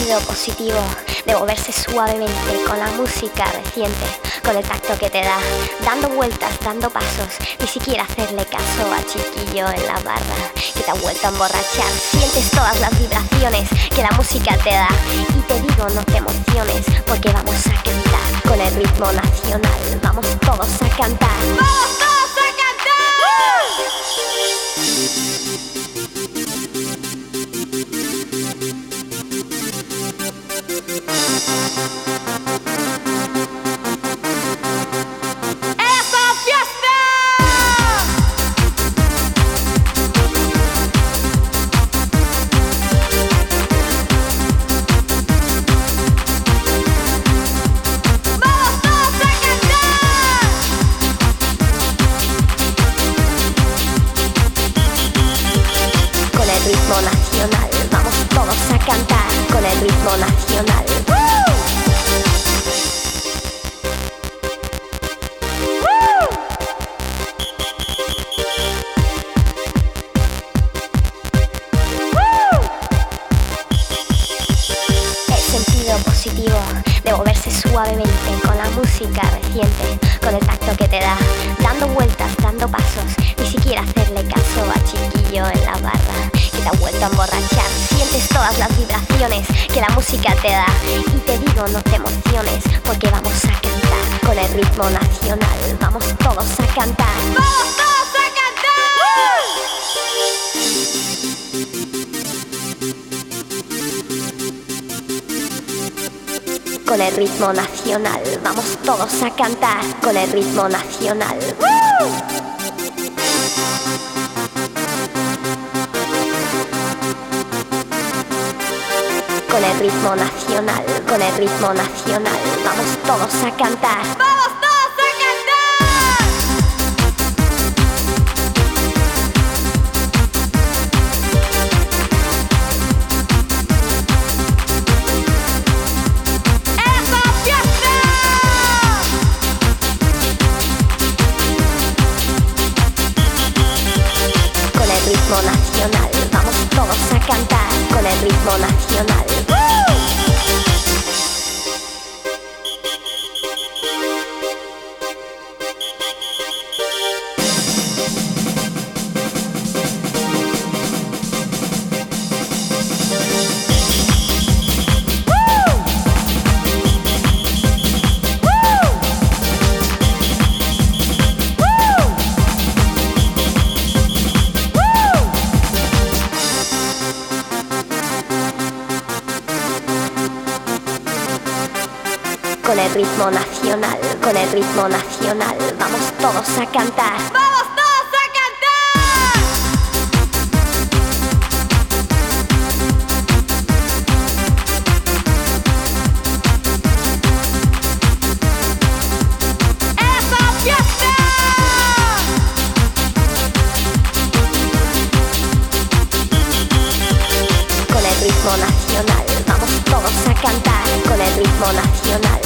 sentido positivo de moverse suavemente con la música reciente, con el tacto que te da, dando vueltas, dando pasos, ni siquiera hacerle caso a chiquillo en la barra que te ha vuelto a emborrachar. Sientes todas las vibraciones que la música te da y te digo no te emociones porque vamos a cantar con el ritmo nacional, vamos todos a cantar. ¡Vamos todos a cantar! Ritmo nacional, vamos todos a cantar con el ritmo nacional. El sentido positivo de moverse suavemente con la música reciente, con el tacto que te da, dando vueltas, dando pasos, ni siquiera hacerle caso a chiquillo en la barra que te ha vuelto a emborrachar. Sientes todas las vibraciones que la música te da y te digo no te emociones porque vamos a cantar con el ritmo nacional, vamos todos a cantar. ¡Vamos todos a cantar! Con el ritmo nacional, vamos todos a cantar con el ritmo nacional. Con el ritmo nacional, con el ritmo nacional, vamos todos a cantar. ¡Vamos todos a cantar! ¡Esa fiesta! Con el ritmo nacional, vamos todos a cantar con el ritmo nacional. Con el ritmo nacional, con el ritmo nacional, vamos todos a cantar. ¡Vamos todos a cantar! ¡Esa fiesta! Con el ritmo nacional, vamos todos a cantar con el ritmo nacional.